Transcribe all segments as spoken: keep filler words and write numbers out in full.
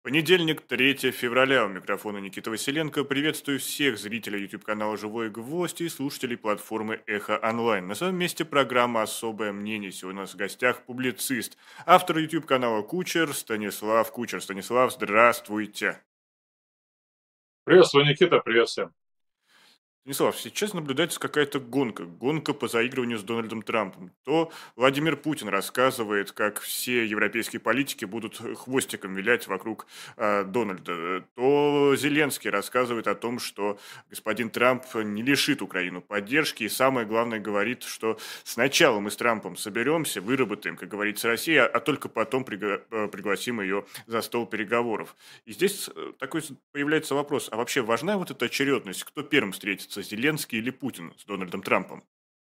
Понедельник, третьего февраля. У микрофона Никита Василенко. Приветствую всех зрителей YouTube-канала «Живой гвоздь» и слушателей платформы «Эхо Онлайн». На своем месте программа «Особое мнение». Сегодня у нас в гостях публицист, автор YouTube-канала «Кучер» Станислав Кучер. Станислав, здравствуйте. Приветствую, Никита, привет всем. Станислав, сейчас наблюдается какая-то гонка, гонка по заигрыванию с Дональдом Трампом. То Владимир Путин рассказывает, как все европейские политики будут хвостиком вилять вокруг э, Дональда, то Зеленский рассказывает о том, что господин Трамп не лишит Украину поддержки, и самое главное говорит, что сначала мы с Трампом соберемся, выработаем, как говорится, Россия, а только потом пригла- э, пригласим ее за стол переговоров. И здесь э, такой появляется вопрос, а вообще важна вот эта очередность, кто первым встретится? Зеленский или Путин с Дональдом Трампом?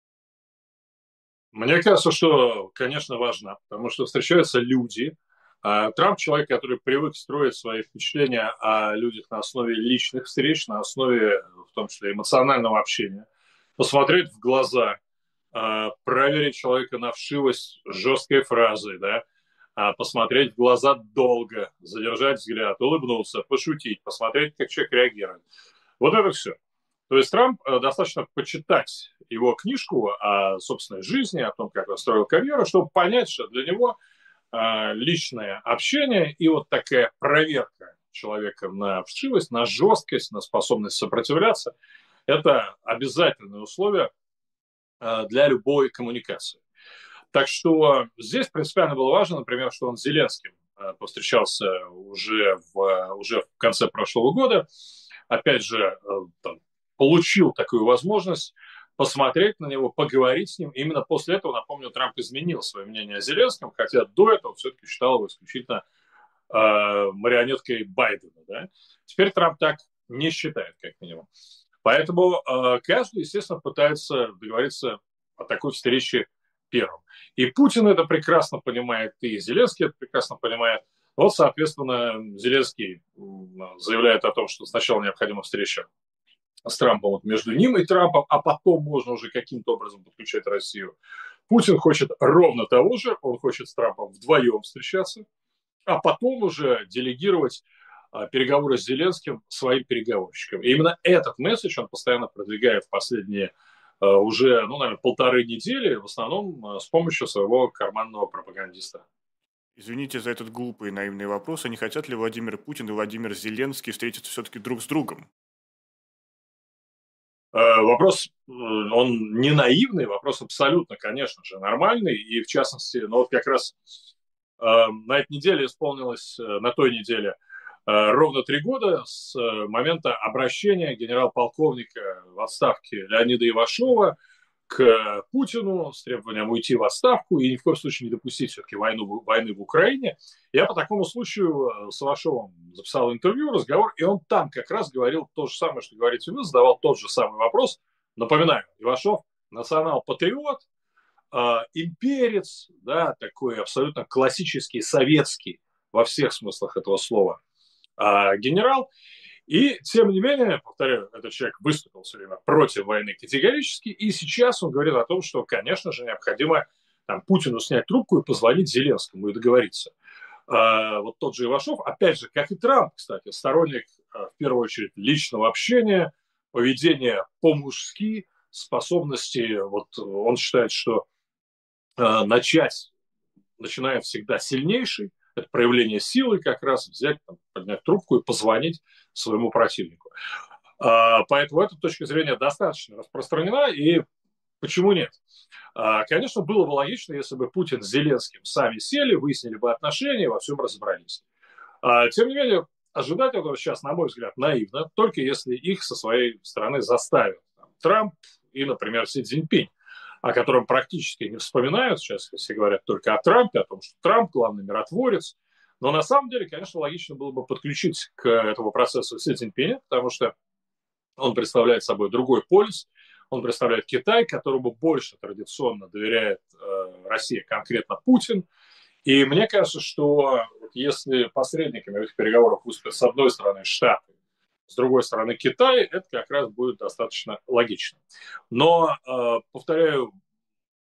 Мне кажется, что, конечно, важно, потому что встречаются люди. А Трамп человек, который привык строить свои впечатления о людях на основе личных встреч, на основе, в том числе, эмоционального общения. Посмотреть в глаза, а, проверить человека на вшивость жесткой фразы, да, а, посмотреть в глаза долго, задержать взгляд, улыбнуться, пошутить, посмотреть, как человек реагирует. Вот это все. То есть Трамп э, достаточно почитать его книжку о собственной жизни, о том, как он строил карьеру, чтобы понять, что для него э, личное общение и вот такая проверка человека на вшивость, на жесткость, на способность сопротивляться, это обязательное условие э, для любой коммуникации. Так что здесь принципиально было важно, например, что он с Зеленским э, повстречался уже в, уже в конце прошлого года. Опять же, э, там, получил такую возможность посмотреть на него, поговорить с ним. И именно после этого, напомню, Трамп изменил свое мнение о Зеленском, хотя до этого все-таки считал его исключительно э, марионеткой Байдена. Да? Теперь Трамп так не считает, как минимум. Поэтому э, каждый, естественно, пытается договориться о такой встрече первым. И Путин это прекрасно понимает, и Зеленский это прекрасно понимает. Вот, соответственно, Зеленский заявляет о том, что сначала необходима встреча с Трампом, вот между ним и Трампом, а потом можно уже каким-то образом подключать Россию. Путин хочет ровно того же, он хочет с Трампом вдвоем встречаться, а потом уже делегировать а, переговоры с Зеленским своим переговорщикам. И именно этот месседж он постоянно продвигает в последние а, уже, ну, наверное, полторы недели, в основном а, с помощью своего карманного пропагандиста. Извините за этот глупый и наивный вопрос. А не хотят ли Владимир Путин и Владимир Зеленский встретиться все-таки друг с другом? Э, Вопрос, э, он не наивный, вопрос абсолютно, конечно же, нормальный. И в частности, ну вот как раз э, на этой неделе исполнилось, э, на той неделе, э, ровно три года с э, момента обращения генерал-полковника в отставке Леонида Ивашова к Путину с требованием уйти в отставку и ни в коем случае не допустить все-таки войну, войны в Украине. Я по такому случаю с Ивашовым записал интервью, разговор, и он там как раз говорил то же самое, что говорите вы, задавал тот же самый вопрос. Напоминаю, Ивашов национал-патриот, э, имперец, да, такой абсолютно классический, советский во всех смыслах этого слова э, генерал. И, тем не менее, повторяю, этот человек выступил все время против войны категорически, и сейчас он говорит о том, что, конечно же, необходимо там, Путину снять трубку и позвонить Зеленскому и договориться. А, вот тот же Ивашов, опять же, как и Трамп, кстати, сторонник, а, в первую очередь, личного общения, поведения по-мужски, способности, вот он считает, что а, начать начинает всегда сильнейший, это проявление силы как раз, взять, там, поднять трубку и позвонить своему противнику. А, поэтому эта точка зрения достаточно распространена, и почему нет? А, конечно, было бы логично, если бы Путин с Зеленским сами сели, выяснили бы отношения, во всем разобрались. А, тем не менее, ожидать этого сейчас, на мой взгляд, наивно, только если их со своей стороны заставят там, Трамп и, например, Си Цзиньпинь, о котором практически не вспоминают. Сейчас все говорят только о Трампе, о том, что Трамп главный миротворец. Но на самом деле, конечно, логично было бы подключить к этому процессу Си Цзиньпиня, потому что он представляет собой другой полюс, он представляет Китай, которому больше традиционно доверяет э, Россия, конкретно Путин. И мне кажется, что если посредниками в этих переговорах выступят с одной стороны Штаты, с другой стороны Китай, это как раз будет достаточно логично. Но, э, повторяю,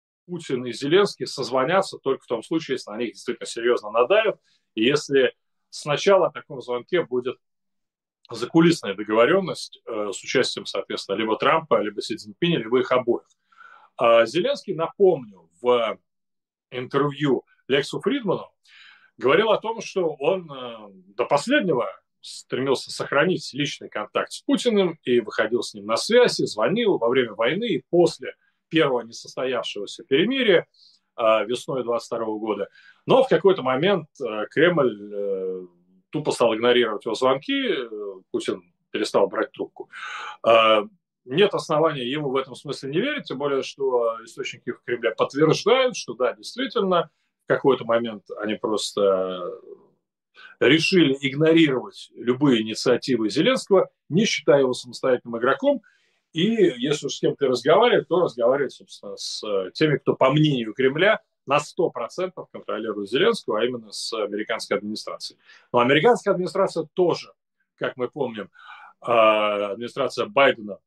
Путин и Зеленский созвонятся только в том случае, если на них действительно серьезно надавят, и если сначала о таком звонке будет закулисная договоренность э, с участием, соответственно, либо Трампа, либо Си Цзиньпиня, либо их обоих. А Зеленский, напомню, в интервью Лексу Фридману говорил о том, что он э, до последнего стремился сохранить личный контакт с Путиным и выходил с ним на связь, и звонил во время войны и после первого несостоявшегося перемирия э, весной двадцать второго года. Но в какой-то момент э, Кремль э, тупо стал игнорировать его звонки, э, Путин перестал брать трубку. Э, нет основания ему в этом смысле не верить, тем более, что источники в Кремле подтверждают, что да, действительно, в какой-то момент они просто решили игнорировать любые инициативы Зеленского, не считая его самостоятельным игроком. И если уж с кем-то разговаривать, то разговаривать, собственно, с теми, кто, по мнению Кремля, на сто процентов контролирует Зеленского, а именно с американской администрацией. Но американская администрация тоже, как мы помним, администрация Байдена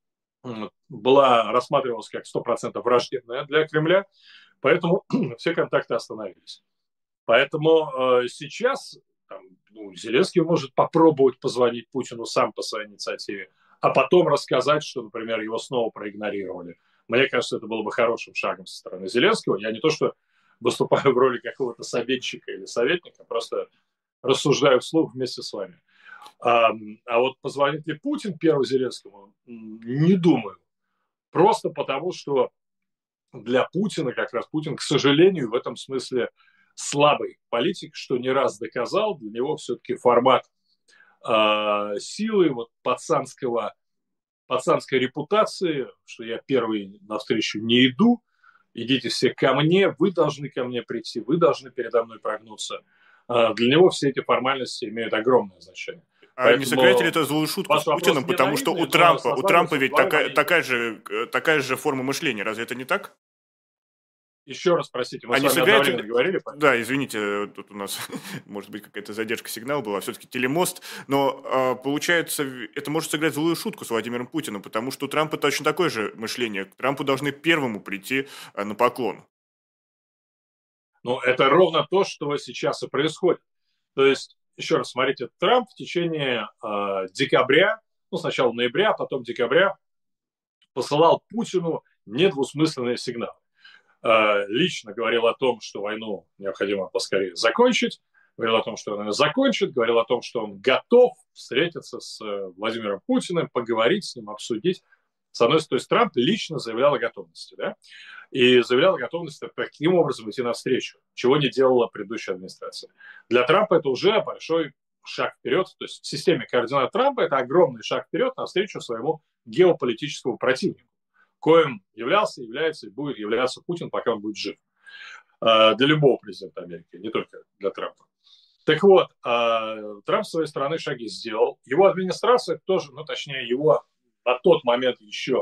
была, рассматривалась как сто процентов враждебная для Кремля, поэтому все контакты остановились. Поэтому э, сейчас там, ну, Зеленский может попробовать позвонить Путину сам по своей инициативе, а потом рассказать, что, например, его снова проигнорировали. Мне кажется, это было бы хорошим шагом со стороны Зеленского. Я не то, что выступаю в роли какого-то советчика или советника, просто рассуждаю вслух вместе с вами. А, а вот позвонит ли Путин первому Зеленскому, не думаю. Просто потому, что для Путина, как раз Путин, к сожалению, в этом смысле слабый политик, что не раз доказал. Для него все-таки формат э, силы, вот пацанского, пацанской репутации, что я первый навстречу не иду, идите все ко мне, вы должны ко мне прийти, вы должны передо мной прогнуться. Э, для него все эти формальности имеют огромное значение. А Поэтому не сыграете ли это злую шутку с Путиным, потому наивный, что у Трампа, у Трампа ведь такая, моей... такая, же, такая же форма мышления, разве это не так? Еще раз, простите, мы а с не вами сыграете... одновременно говорили? Да, извините, тут у нас, может быть, какая-то задержка сигнала была, все-таки телемост, но получается, это может сыграть злую шутку с Владимиром Путиным, потому что у Трампа точно такое же мышление. К Трампу должны первому прийти на поклон. Ну, это ровно то, что сейчас и происходит. То есть, еще раз, смотрите, Трамп в течение э, декабря, ну, сначала ноября, потом декабря, посылал Путину недвусмысленные сигналы. Э, лично говорил о том, что войну необходимо поскорее закончить, говорил о том, что он ее закончит, говорил о том, что он готов встретиться с э, Владимиром Путиным, поговорить с ним, обсудить. С одной стороны, то есть Трамп лично заявлял о готовности, да, и заявлял о готовности таким образом идти навстречу, чего не делала предыдущая администрация. Для Трампа это уже большой шаг вперед, то есть в системе координат Трампа это огромный шаг вперед навстречу своему геополитическому противнику, коим являлся, является и будет являться Путин, пока он будет жив. Для любого президента Америки, не только для Трампа. Так вот, Трамп с своей стороны шаги сделал. Его администрация тоже, ну точнее его на тот момент еще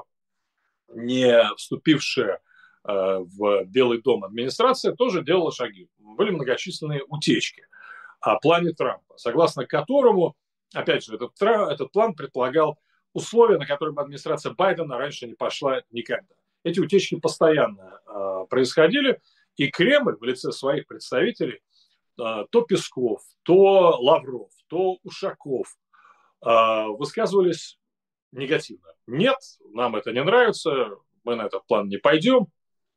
не вступившая э, в Белый дом администрация, тоже делала шаги. Были многочисленные утечки о плане Трампа, согласно которому, опять же, этот, этот план предполагал условия, на которые бы администрация Байдена раньше не пошла никогда. Эти утечки постоянно э, происходили, и Кремль в лице своих представителей, э, то Песков, то Лавров, то Ушаков, э, высказывались негативно. Нет, нам это не нравится, мы на этот план не пойдем,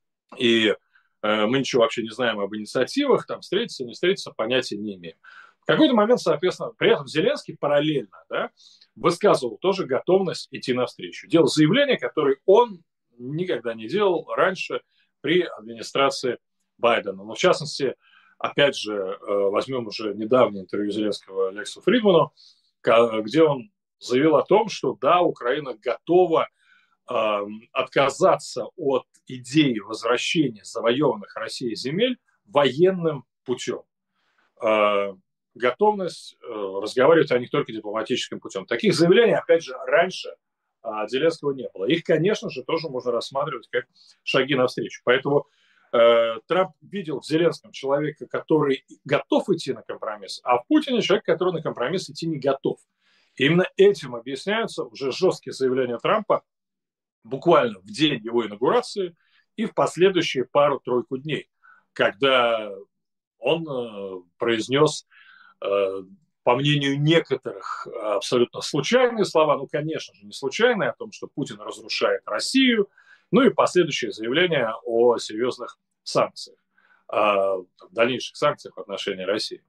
и э, мы ничего вообще не знаем об инициативах, там встретиться, не встретиться, понятия не имеем. В какой-то момент, соответственно, при этом Зеленский параллельно, да, высказывал тоже готовность идти навстречу. Делал заявления, которые он никогда не делал раньше при администрации Байдена. Но в частности, опять же, э, возьмем уже недавнее интервью Зеленского Лексу Фридману, где он заявил о том, что да, Украина готова э, отказаться от идеи возвращения завоеванных Россией земель военным путем. Э, готовность э, разговаривать о них только дипломатическим путем. Таких заявлений, опять же, раньше э, Зеленского не было. Их, конечно же, тоже можно рассматривать как шаги навстречу. Поэтому э, Трамп видел в Зеленском человека, который готов идти на компромисс, а в Путине человек, который на компромисс идти не готов. Именно этим объясняются уже жесткие заявления Трампа буквально в день его инаугурации и в последующие пару-тройку дней, когда он произнес по мнению некоторых, абсолютно случайные слова, ну, конечно же, не случайные, о том, что Путин разрушает Россию, ну и последующие заявления о серьезных санкциях, дальнейших санкциях в отношении России.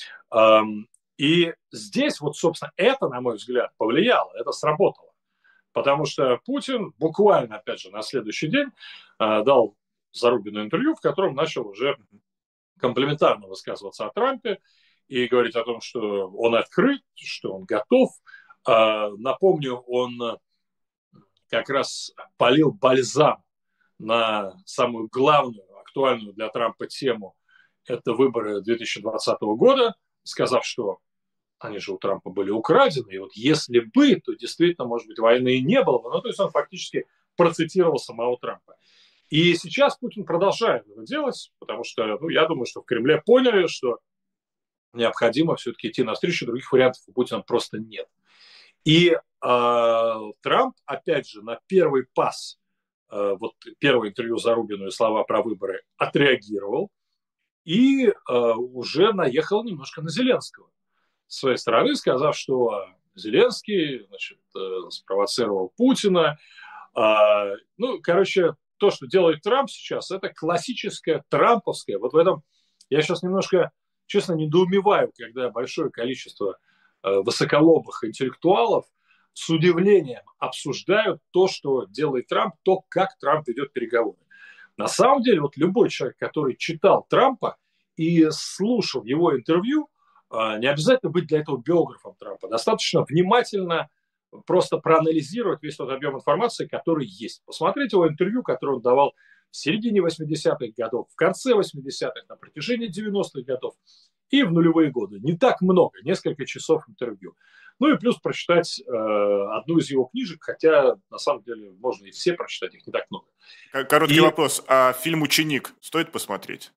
И здесь вот, собственно, это, на мой взгляд, повлияло, это сработало. Потому что Путин буквально, опять же, на следующий день дал Зарубину интервью, в котором начал уже комплиментарно высказываться о Трампе и говорить о том, что он открыт, что он готов. Напомню, он как раз полил бальзам на самую главную, актуальную для Трампа тему. Это выборы две тысячи двадцатого года, сказав, что они же у Трампа были украдены, и вот если бы, то действительно, может быть, войны и не было бы. Ну, то есть он фактически процитировал самого Трампа. И сейчас Путин продолжает это делать, потому что, ну, я думаю, что в Кремле поняли, что необходимо все-таки идти навстречу, других вариантов у Путина просто нет. И э, Трамп, опять же, на первый пас, э, вот первое интервью Зарубину и слова про выборы отреагировал и э, уже наехал немножко на Зеленского. С своей стороны, сказав, что Зеленский, значит, э, спровоцировал Путина. Э, ну, короче, то, что делает Трамп сейчас, это классическое трамповское. Вот в этом я сейчас немножко, честно, недоумеваю, когда большое количество э, высоколобых интеллектуалов с удивлением обсуждают то, что делает Трамп, то, как Трамп ведет переговоры. На самом деле, вот любой человек, который читал Трампа и слушал его интервью, э, не обязательно быть для этого биографом Трампа. Достаточно внимательно просто проанализировать весь тот объем информации, который есть. Посмотреть его интервью, которое он давал в середине восьмидесятых годов, в конце восьмидесятых, на протяжении девяностых годов и в нулевые годы. Не так много, несколько часов интервью. Ну и плюс прочитать э, одну из его книжек, хотя на самом деле можно и все прочитать, их не так много. Короткий и... вопрос. А фильм «Ученик» стоит посмотреть?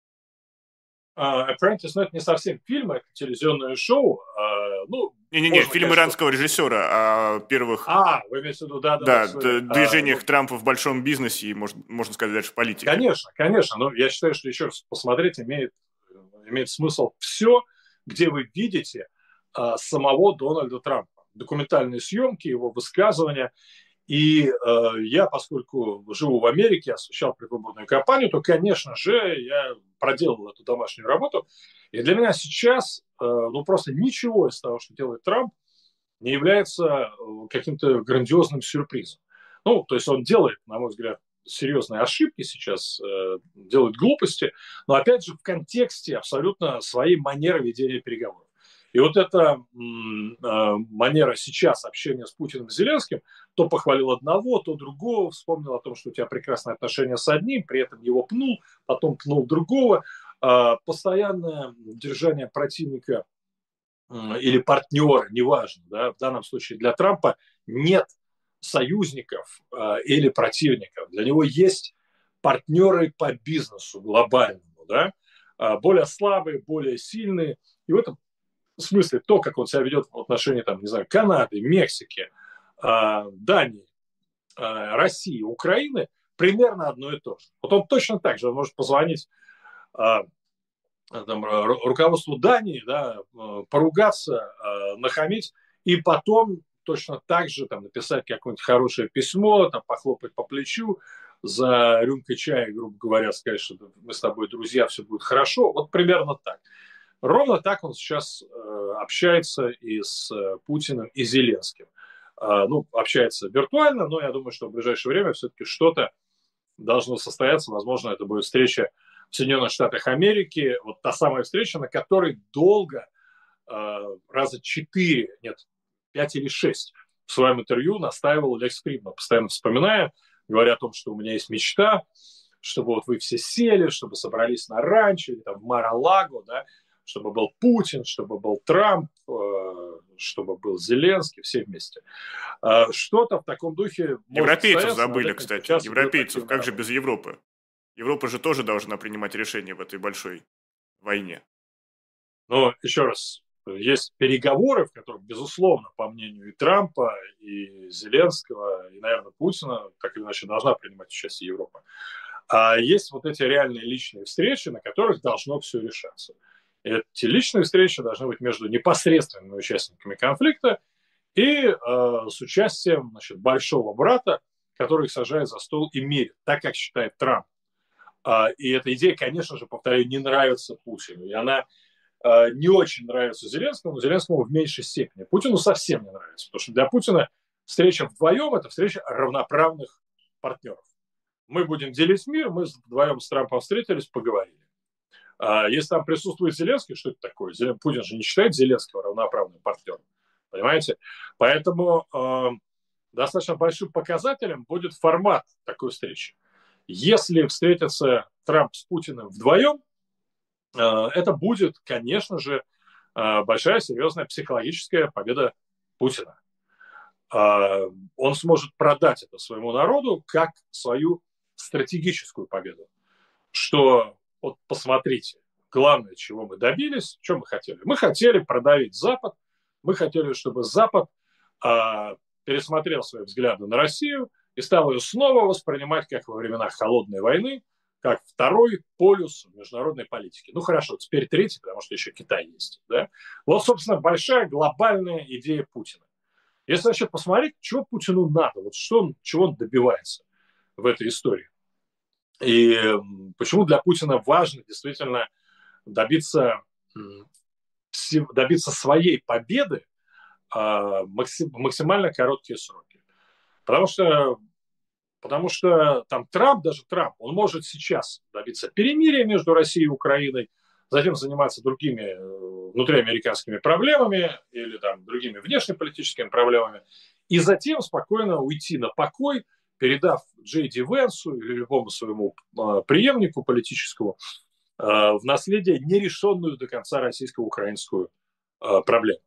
Uh, Apprentice, ну, это не совсем фильм, это телевизионное шоу. Uh, ну, Не-не-не, фильм конечно... иранского режиссера о первых... А, вы имеете в виду, да, да, да, да, движениях uh, Трампа в большом бизнесе и, можно, можно сказать, даже в политике. Конечно, конечно, но я считаю, что еще раз посмотреть имеет, имеет смысл все, где вы видите uh, самого Дональда Трампа. Документальные съемки, его высказывания. И э, я, поскольку живу в Америке, освещал предвыборную кампанию, то, конечно же, я проделал эту домашнюю работу. И для меня сейчас э, ну, просто ничего из того, что делает Трамп, не является каким-то грандиозным сюрпризом. Ну, то есть он делает, на мой взгляд, серьезные ошибки сейчас, э, делает глупости, но, опять же, в контексте абсолютно своей манеры ведения переговоров. И вот эта м, э, манера сейчас общения с Путиным и Зеленским, то похвалил одного, то другого, вспомнил о том, что у тебя прекрасные отношения с одним, при этом его пнул, потом пнул другого. Э, постоянное держание противника э, или партнера, неважно, да, в данном случае для Трампа нет союзников э, или противников. Для него есть партнеры по бизнесу глобальному, да, э, более слабые, более сильные. И в этом в смысле, то, как он себя ведет в отношении, там, не знаю, Канады, Мексики, э, Дании, э, России, Украины, примерно одно и то же. Вот он точно так же он может позвонить э, там, ру- руководству Дании, да, э, поругаться, э, нахамить, и потом точно так же там, написать какое-нибудь хорошее письмо, там, похлопать по плечу, за рюмкой чая, грубо говоря, сказать, что мы с тобой друзья, все будет хорошо. Вот примерно так. Ровно так он сейчас э, общается и с э, Путиным, и Зеленским. Э, ну, общается виртуально, но я думаю, что в ближайшее время все-таки что-то должно состояться. Возможно, это будет встреча в Соединенных Штатах Америки. Вот та самая встреча, на которой долго, э, раза четыре, нет, пять или шесть в своем интервью настаивал Лекс Фридман, постоянно вспоминая, говоря о том, что у меня есть мечта, чтобы вот вы все сели, чтобы собрались на ранчо или там в Мар-а-Лаго, да, чтобы был Путин, чтобы был Трамп, чтобы был Зеленский, все вместе. Что-то в таком духе... Европейцев забыли, кстати. Европейцев, как же без Европы? Европа же тоже должна принимать решения в этой большой войне. Но еще раз, есть переговоры, в которых, безусловно, по мнению и Трампа, и Зеленского, и, наверное, Путина, так или иначе, должна принимать участие Европа. А есть вот эти реальные личные встречи, на которых должно все решаться. Эти личные встречи должны быть между непосредственными участниками конфликта и э, с участием, значит, большого брата, который их сажает за стол и мерит, так как считает Трамп. А, и эта идея, конечно же, повторяю, не нравится Путину. И она а, не очень нравится Зеленскому, но Зеленскому в меньшей степени. Путину совсем не нравится, потому что для Путина встреча вдвоем – это встреча равноправных партнеров. Мы будем делить мир, мы вдвоем с Трампом встретились, поговорили. А если там присутствует Зеленский, что это такое? Путин же не считает Зеленского равноправным партнером. Понимаете? Поэтому э, достаточно большим показателем будет формат такой встречи. Если встретятся Трамп с Путиным вдвоем, э, это будет, конечно же, э, большая серьезная психологическая победа Путина. Э, он сможет продать это своему народу как свою стратегическую победу. Что, вот посмотрите, главное, чего мы добились, что мы хотели. Мы хотели продавить Запад, мы хотели, чтобы Запад э, пересмотрел свои взгляды на Россию и стал ее снова воспринимать, как во времена Холодной войны, как второй полюс международной политики. Ну хорошо, теперь третий, потому что еще Китай есть. Да? Вот, собственно, большая глобальная идея Путина. Если вообще посмотреть, чего Путину надо, вот что он, чего он добивается в этой истории. И почему для Путина важно действительно добиться, добиться своей победы в максимально короткие сроки. Потому что, потому что там Трамп, даже Трамп, он может сейчас добиться перемирия между Россией и Украиной, затем заниматься другими внутриамериканскими проблемами или там, другими внешнеполитическими проблемами, и затем спокойно уйти на покой, передав Джей Ди Венсу или любому своему э, преемнику политическому э, в наследие нерешенную до конца российско-украинскую э, проблему.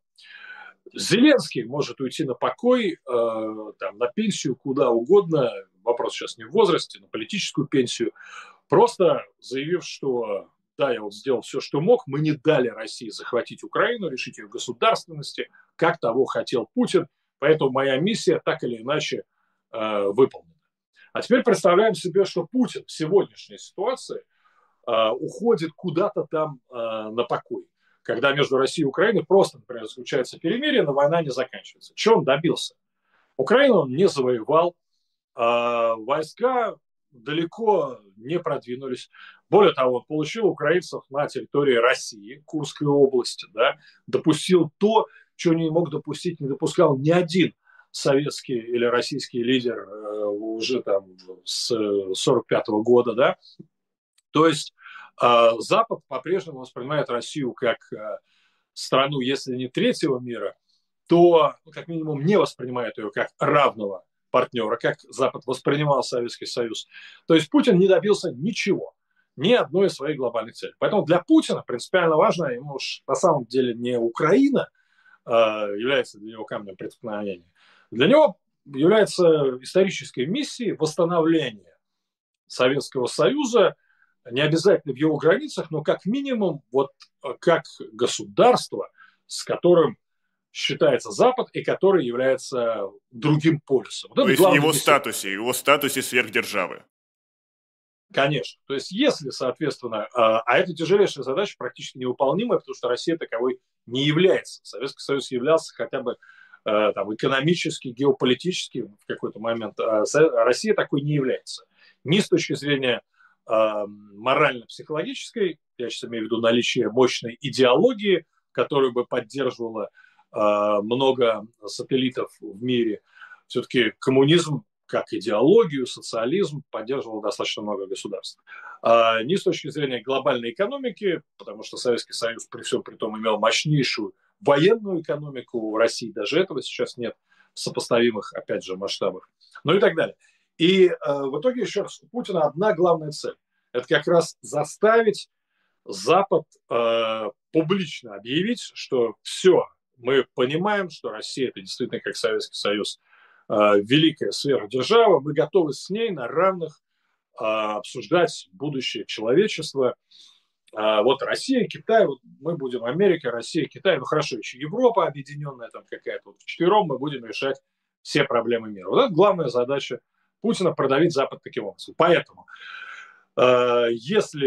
Зеленский может уйти на покой, э, там, на пенсию, куда угодно, вопрос сейчас не в возрасте, на политическую пенсию, просто заявив, что да, я вот сделал все, что мог, мы не дали России захватить Украину, решить ее государственности, как того хотел Путин, поэтому моя миссия так или иначе э, выполнена. А теперь представляем себе, что Путин в сегодняшней ситуации э, уходит куда-то там э, на покой, когда между Россией и Украиной просто, например, заключается перемирие, но война не заканчивается. Чего он добился? Украину он не завоевал, э, войска далеко не продвинулись. Более того, он получил украинцев на территории России, Курской области, да, допустил то, чего не мог допустить, не допускал ни один советский или российский лидер э, уже там с сорок пятого года, да. То есть э, Запад по-прежнему воспринимает Россию как э, страну, если не третьего мира, то, ну, как минимум, не воспринимает ее как равного партнера, как Запад воспринимал Советский Союз. То есть Путин не добился ничего, ни одной из своих глобальных целей. Поэтому для Путина принципиально важно, ему уж на самом деле не Украина э, является для него камнем преткновения. Для него является исторической миссией восстановления Советского Союза, не обязательно в его границах, но как минимум вот как государство, с которым считается Запад и который является другим полюсом. Вот То есть его статусе, его статусе сверхдержавы. Конечно. То есть если, соответственно, а это тяжелейшая задача, практически невыполнимая, потому что Россия таковой не является. Советский Союз являлся хотя бы там, экономически, геополитически в какой-то момент, а Россия такой не является. Ни с точки зрения морально-психологической, я сейчас имею в виду наличие мощной идеологии, которую бы поддерживала много сателлитов в мире. Все-таки коммунизм как идеологию, социализм поддерживал достаточно много государств. А не с точки зрения глобальной экономики, потому что Советский Союз при всем при том имел мощнейшую военную экономику, в России даже этого сейчас нет в сопоставимых, опять же, масштабах, ну и так далее. И э, в итоге, еще раз, у Путина одна главная цель. Это как раз заставить Запад э, публично объявить, что все, мы понимаем, что Россия это действительно как Советский Союз, великая сверхдержава, мы готовы с ней на равных а, обсуждать будущее человечества. А, вот Россия, Китай, вот мы будем Америка, Россия, Китай, ну хорошо, еще Европа объединенная там какая-то. Вот вчетвером мы будем решать все проблемы мира. Вот это главная задача Путина — продавить Запад таким образом. Поэтому, а, если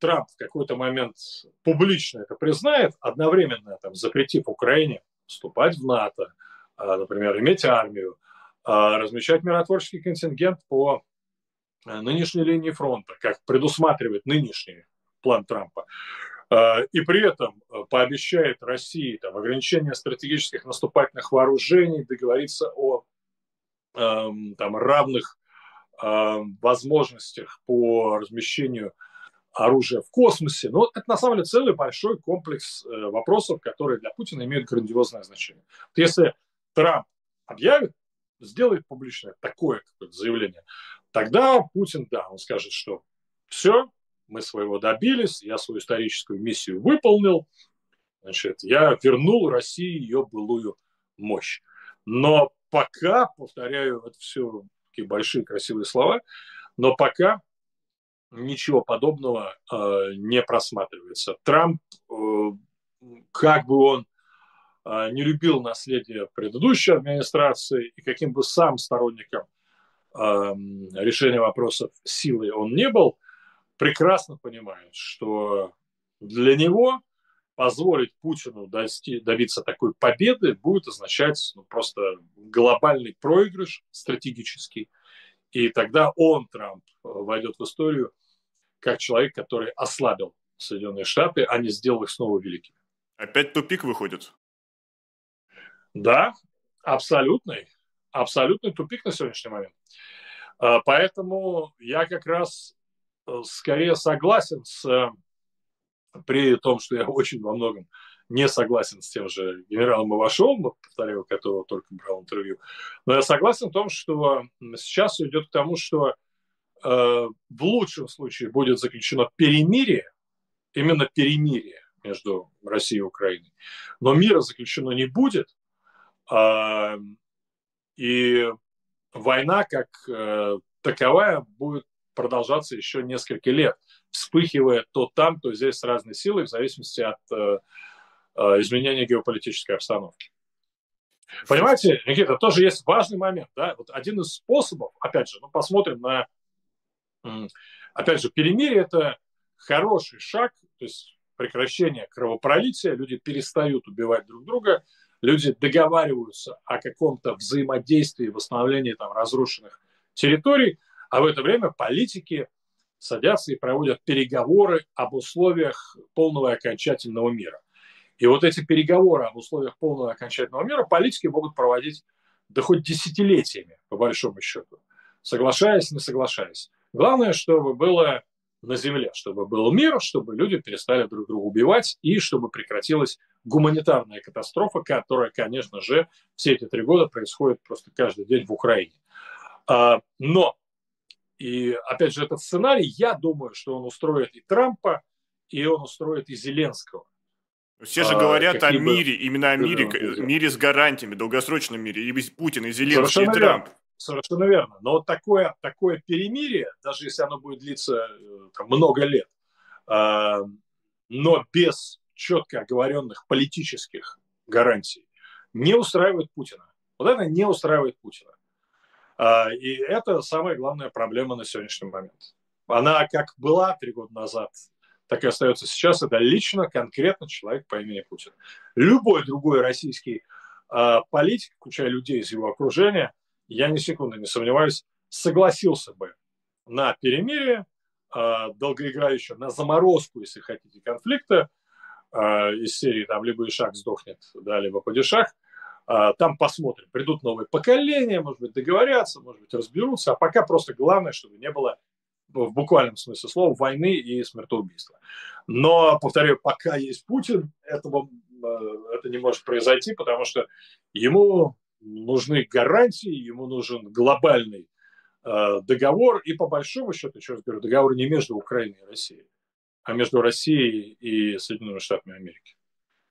Трамп в какой-то момент публично это признает, одновременно там, запретив Украине вступать в НАТО, например, иметь армию, размещать миротворческий контингент по нынешней линии фронта, как предусматривает нынешний план Трампа, и при этом пообещает России там, ограничение стратегических наступательных вооружений, договориться о там, равных возможностях по размещению оружия в космосе. Но это на самом деле целый большой комплекс вопросов, которые для Путина имеют грандиозное значение. Вот если Трамп объявит, сделает публичное такое какое-то заявление, тогда Путин, да, он скажет, что все, мы своего добились, я свою историческую миссию выполнил, значит, я вернул России ее былую мощь. Но пока, повторяю, это все такие большие красивые слова, но пока ничего подобного э, не просматривается. Трамп, э, как бы он э, не любил наследие предыдущей администрации и каким бы сам сторонником э, решения вопросов силой он не был, прекрасно понимает, что для него позволить Путину дости, добиться такой победы будет означать ну, просто глобальный проигрыш стратегический. И тогда он, Трамп, войдет в историю как человек, который ослабил Соединенные Штаты, а не сделал их снова великими. Опять тупик выходит? Да, абсолютный. Абсолютный тупик на сегодняшний момент. Поэтому я как раз скорее согласен с... При том, что я очень во многом не согласен с тем же генералом Ивашовым, повторяю, которого только брал интервью, но я согласен в том, что сейчас идет к тому, что э, в лучшем случае будет заключено перемирие, именно перемирие между Россией и Украиной, но мира заключено не будет, э, и война как э, таковая будет продолжаться еще несколько лет, вспыхивая то там, то здесь с разной силой, в зависимости от э, э, изменения геополитической обстановки. Понимаете, Никита, тоже есть важный момент. Да? Вот один из способов, опять же, ну, посмотрим на... Опять же, перемирие – это хороший шаг, то есть прекращение кровопролития, люди перестают убивать друг друга, люди договариваются о каком-то взаимодействии, восстановлении там, разрушенных территорий, а в это время политики садятся и проводят переговоры об условиях полного и окончательного мира. И вот эти переговоры об условиях полного и окончательного мира политики могут проводить да хоть десятилетиями, по большому счету, соглашаясь, не соглашаясь. Главное, чтобы было на земле, чтобы был мир, чтобы люди перестали друг друга убивать и чтобы прекратилась гуманитарная катастрофа, которая, конечно же, все эти три года происходит просто каждый день в Украине. Но И, опять же, этот сценарий, я думаю, что он устроит и Трампа, и он устроит и Зеленского. Все же говорят а, о мире, именно о мире, мире с гарантиями, долгосрочном мире. И Путин, и Зеленский, Совершенно и Трамп. Верно. Совершенно верно. Но вот такое, такое перемирие, даже если оно будет длиться там, много лет, а, но без четко оговоренных политических гарантий, не устраивает Путина. Вот это не устраивает Путина. И это самая главная проблема на сегодняшний момент. Она как была три года назад, так и остается сейчас. Это лично, конкретно человек по имени Путин. Любой другой российский э, политик, включая людей из его окружения, я ни секунды не сомневаюсь, согласился бы на перемирие, э, долгоиграющее, на заморозку, если хотите, конфликта э, из серии там либо Ишак сдохнет, да, либо Падишах. Там посмотрим, придут новые поколения, может быть, договорятся, может быть, разберутся. А пока просто главное, чтобы не было, в буквальном смысле слова, войны и смертоубийства. Но, повторяю, пока есть Путин, этого, это не может произойти, потому что ему нужны гарантии, ему нужен глобальный договор. И по большому счету, еще раз говорю, договор не между Украиной и Россией, а между Россией и Соединенными Штатами Америки.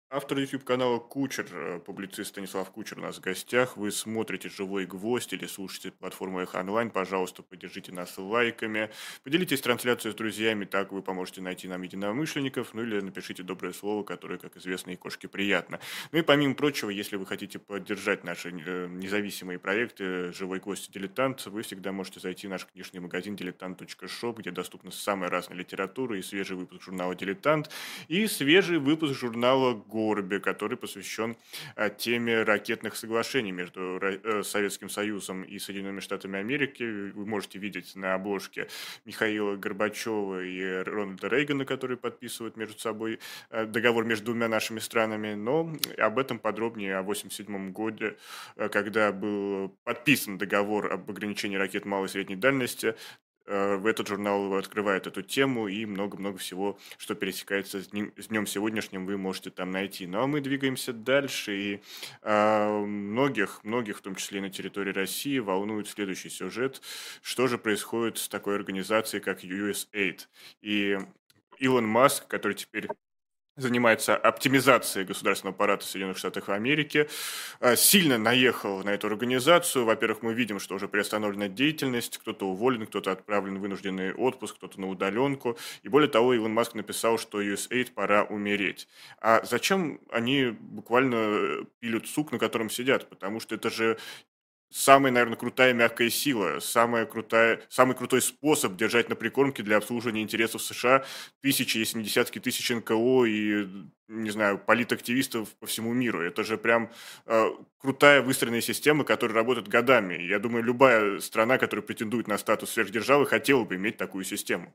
Автор YouTube-канала Кучер, э, публицист Станислав Кучер у нас в гостях. Вы смотрите «Живой гвоздь» или слушаете платформу «Эхо Онлайн». Пожалуйста, поддержите нас лайками. Поделитесь трансляцией с друзьями, так вы поможете найти нам единомышленников. Ну или напишите доброе слово, которое, как известно, и кошке приятно. Ну и помимо прочего, если вы хотите поддержать наши э, независимые проекты «Живой гвоздь» и «Дилетант», вы всегда можете зайти в наш книжный магазин дилетант точка шоп, где доступна самая разная литература и свежий выпуск журнала «Дилетант», и свежий выпуск журнала «Го», который посвящен а, теме ракетных соглашений между э, Советским Союзом и Соединенными Штатами Америки. Вы можете видеть на обложке Михаила Горбачева и Рональда Рейгана, которые подписывают между собой э, договор между двумя нашими странами. Но об этом подробнее о восемьдесят седьмом году, э, когда был подписан договор об ограничении ракет малой и средней дальности. В этот журнал открывает эту тему, и много-много всего, что пересекается с, ним, с днем сегодняшним, вы можете там найти. Ну а мы двигаемся дальше, и э, многих, многих, в том числе и на территории России, волнует следующий сюжет. Что же происходит с такой организацией, как ю эс эй ай ди? И Илон Маск, который теперь занимается оптимизацией государственного аппарата Соединенных Штатов Америки, сильно наехал на эту организацию. Во-первых, мы видим, что уже приостановлена деятельность, кто-то уволен, кто-то отправлен в вынужденный отпуск, кто-то на удаленку. И более того, Илон Маск написал, что ю эс эй ай ди пора умереть. А зачем они буквально пилят сук, на котором сидят? Потому что это же самая, наверное, крутая мягкая сила, самая крутая, самый крутой способ держать на прикормке для обслуживания интересов США тысячи, если не десятки тысяч эн ка о и, не знаю, политактивистов по всему миру. Это же прям э, крутая выстроенная система, которая работает годами. Я думаю, любая страна, которая претендует на статус сверхдержавы, хотела бы иметь такую систему.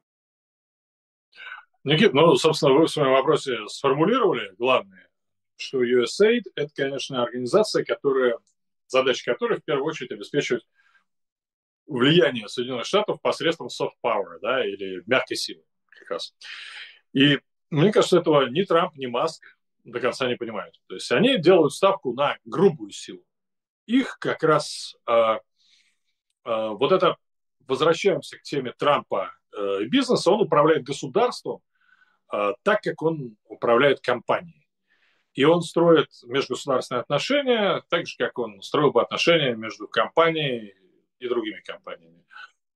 Никит, ну, собственно, вы в своем вопросе сформулировали главное, что ю эс эй ай ди – это, конечно, организация, которая задача которой в первую очередь обеспечивать влияние Соединенных Штатов посредством soft power, да, или мягкой силы как раз. И мне кажется, этого ни Трамп, ни Маск до конца не понимают. То есть они делают ставку на грубую силу. Их как раз э, э, вот это, возвращаемся к теме Трампа э, и бизнеса, он управляет государством э, так, как он управляет компанией. И он строит межгосударственные отношения так же, как он строил бы отношения между компанией и другими компаниями.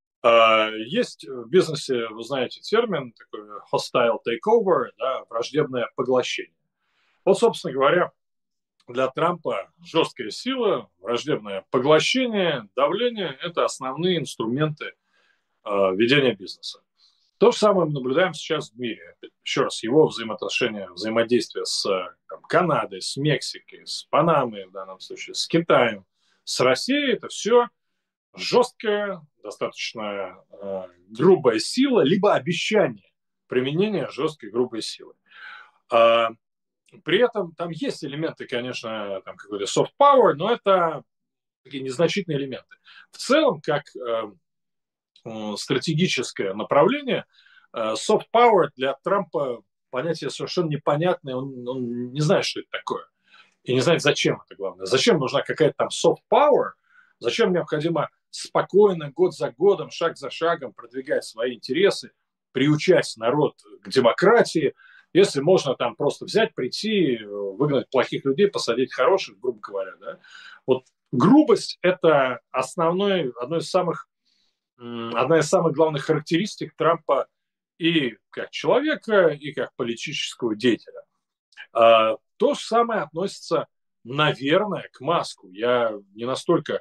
Есть в бизнесе, вы знаете, термин такой hostile takeover, да, враждебное поглощение. Вот, собственно говоря, для Трампа жесткая сила, враждебное поглощение, давление – это основные инструменты ведения бизнеса. То же самое мы наблюдаем сейчас в мире. Еще раз, его взаимоотношения, взаимодействие с там, Канадой, с Мексикой, с Панамой в данном случае, с Китаем, с Россией – это все жесткая, достаточно э, грубая сила, либо обещание применения жесткой грубой силы. А, при этом там есть элементы, конечно, там какой-то soft power, но это такие незначительные элементы. В целом, как э, стратегическое направление, soft power для Трампа понятие совершенно непонятное, он, он не знает, что это такое. И не знает, зачем это главное. Зачем нужна какая-то там soft power, зачем необходимо спокойно, год за годом, шаг за шагом продвигать свои интересы, приучать народ к демократии, если можно там просто взять, прийти, выгнать плохих людей, посадить хороших, грубо говоря. Да? Вот грубость – это основной, одно из самых одна из самых главных характеристик Трампа и как человека, и как политического деятеля. То же самое относится, наверное, к Маску. Я не настолько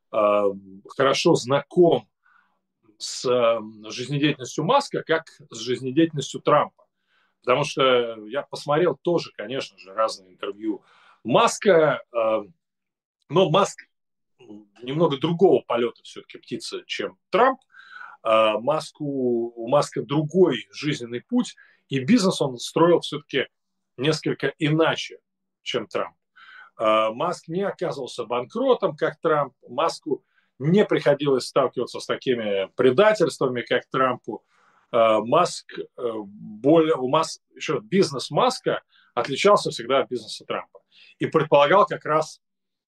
хорошо знаком с жизнедеятельностью Маска, как с жизнедеятельностью Трампа. Потому что я посмотрел тоже, конечно же, разные интервью Маска, но Маск немного другого полета все-таки птица, чем Трамп. Маску, у Маска другой жизненный путь, и бизнес он строил все-таки несколько иначе, чем Трамп. Маск не оказывался банкротом, как Трамп. Маску не приходилось сталкиваться с такими предательствами, как Трампу. Маск, более, у Маск, еще бизнес Маска отличался всегда от бизнеса Трампа. И предполагал как раз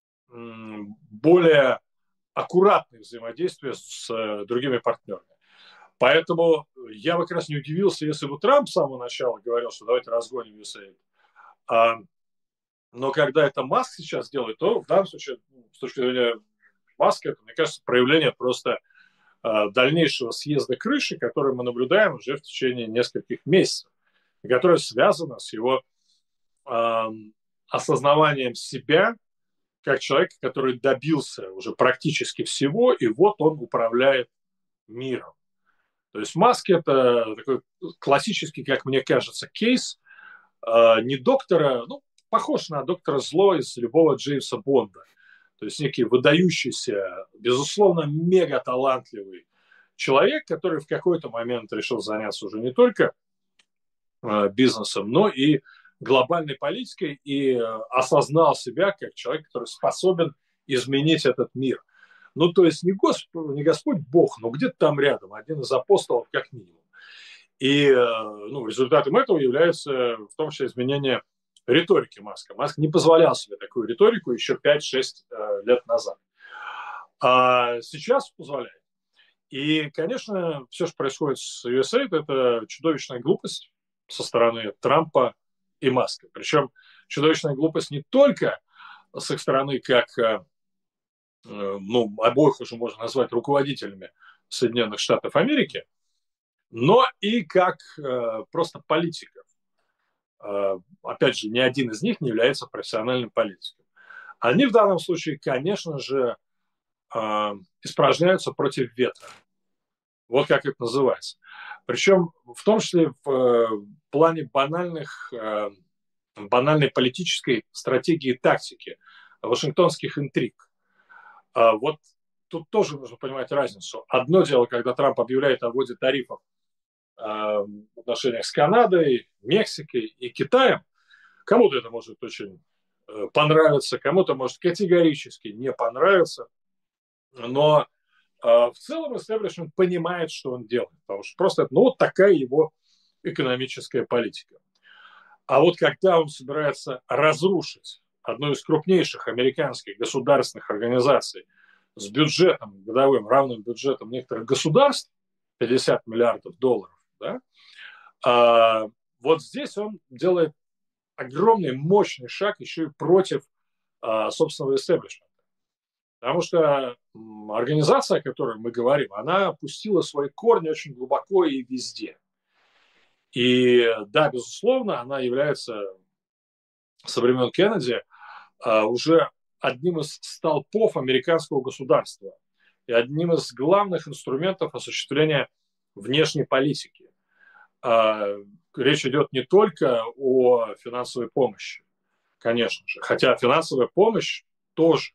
более аккуратное взаимодействие с другими партнерами. Поэтому я бы как раз не удивился, если бы Трамп с самого начала говорил, что давайте разгоним ю эс эй ай ди. Но когда это Маск сейчас делает, то в данном случае, с точки зрения Маска, это, мне кажется, проявление просто э, дальнейшего съезда крыши, который мы наблюдаем уже в течение нескольких месяцев, и которое связано с его э, осознаванием себя как человека, который добился уже практически всего, и вот он управляет миром. То есть Маск это такой классический, как мне кажется, кейс э, не доктора, ну, похож на доктора Зло из любого Джеймса Бонда. То есть некий выдающийся, безусловно, мега талантливый человек, который в какой-то момент решил заняться уже не только э, бизнесом, но и глобальной политикой и э, осознал себя как человек, который способен изменить этот мир. Ну, то есть не, Господь, не Господь Бог, но где-то там рядом, один из апостолов как минимум. И э, ну, результатом этого является в том числе изменение риторики Маска. Маск не позволял себе такую риторику еще пять-шесть э, лет назад. А сейчас позволяет. И, конечно, все, что происходит с ю эс эй, это чудовищная глупость со стороны Трампа и Маска. Причем чудовищная глупость не только с их стороны, как э, ну, обоих уже можно назвать руководителями Соединенных Штатов Америки, но и как э, просто политиков. Э, опять же, ни один из них не является профессиональным политиком. Они в данном случае, конечно же, э, испражняются против ветра. Вот как это называется. Причем в том числе в э, плане банальных, э, банальной политической стратегии и тактики, вашингтонских интриг. Э, вот тут тоже нужно понимать разницу. Одно дело, когда Трамп объявляет о вводе тарифов э, в отношениях с Канадой, Мексикой и Китаем. Кому-то это может очень э, понравиться, кому-то может категорически не понравиться. Но в целом истеблишмент понимает, что он делает, потому что просто ну, вот такая его экономическая политика. А вот когда он собирается разрушить одну из крупнейших американских государственных организаций с бюджетом годовым, равным бюджетам некоторых государств, пятьдесят миллиардов долларов, да, а, вот здесь он делает огромный, мощный шаг еще и против а, собственного истеблишмента. Потому что организация, о которой мы говорим, она пустила свои корни очень глубоко и везде. И да, безусловно, она является со времен Кеннеди уже одним из столпов американского государства и одним из главных инструментов осуществления внешней политики. Речь идет не только о финансовой помощи, конечно же, хотя финансовая помощь тоже.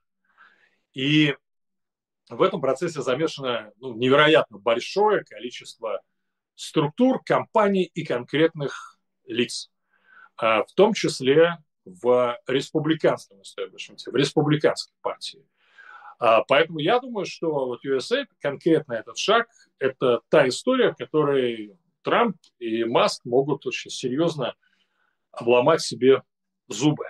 И в этом процессе замешано ну, невероятно большое количество структур, компаний и конкретных лиц, в том числе в республиканском истеблишменте, в республиканской партии. Поэтому я думаю, что вот ю эс эй, конкретно этот шаг, это та история, в которой Трамп и Маск могут очень серьезно обломать себе зубы.